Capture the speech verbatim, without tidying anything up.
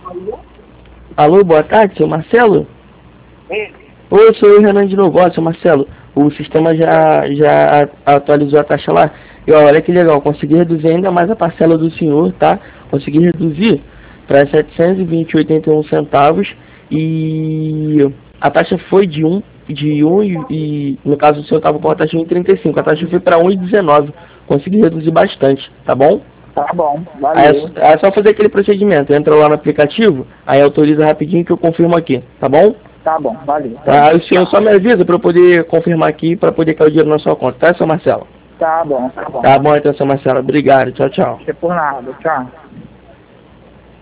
Alô, boa tarde, seu Marcelo? Sim. Oi, eu sou o Renan de novo, ó, seu Marcelo. O sistema já, já a- atualizou a taxa lá. E ó, olha que legal, consegui reduzir ainda mais a parcela do senhor, tá? Consegui reduzir para setecentos e vinte e oitenta e um centavos e a taxa foi de um de um e, e no caso o senhor estava com a taxa de um e trinta e cinco, a taxa foi para um e dezenove. Consegui reduzir bastante, tá bom? Tá bom, Aí valeu. é, é só fazer aquele procedimento, entra lá no aplicativo, aí autoriza rapidinho que eu confirmo aqui, tá bom? Tá bom, valeu. Tá, aí o senhor só me avisa para eu poder confirmar aqui, para poder cair o dinheiro na sua conta, tá, seu Marcelo? Tá bom, tá bom. Tá bom então, seu Marcelo, obrigado, tchau, tchau. Não é por nada, tchau.